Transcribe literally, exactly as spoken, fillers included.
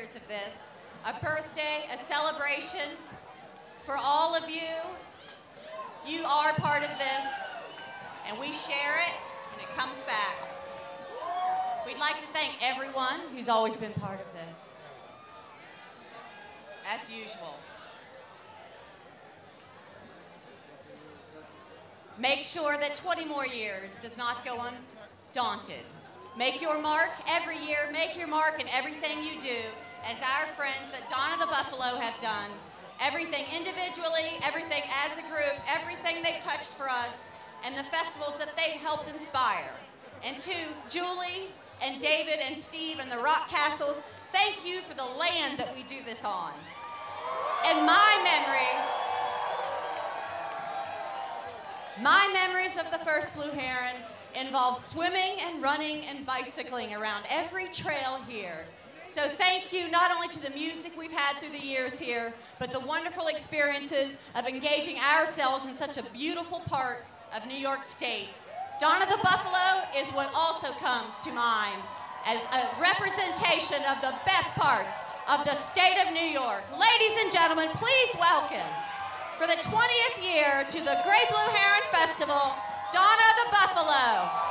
years of this, a birthday, a celebration for all of you. You are part of this, and we share it, and it comes back. We'd like to thank everyone who's always been part of this, as usual. Make sure that twenty more years does not go undaunted. Make your mark every year. Make your mark in everything you do, as our friends at Dawn of the Buffalo have done. Everything individually, everything as a group, everything they've touched for us, and the festivals that they've helped inspire. And to Julie and David and Steve and the Rock Castles, thank you for the land that we do this on. And my memories, my memories of the first Blue Heron involve swimming and running and bicycling around every trail here. So thank you not only to the music we've had through the years here, but the wonderful experiences of engaging ourselves in such a beautiful part of New York State. Dawn of the Buffalo is what also comes to mind as a representation of the best parts of the state of New York. Ladies and gentlemen, please welcome, for the twentieth year to the Great Blue Heron Festival, Dawn of the Buffalo.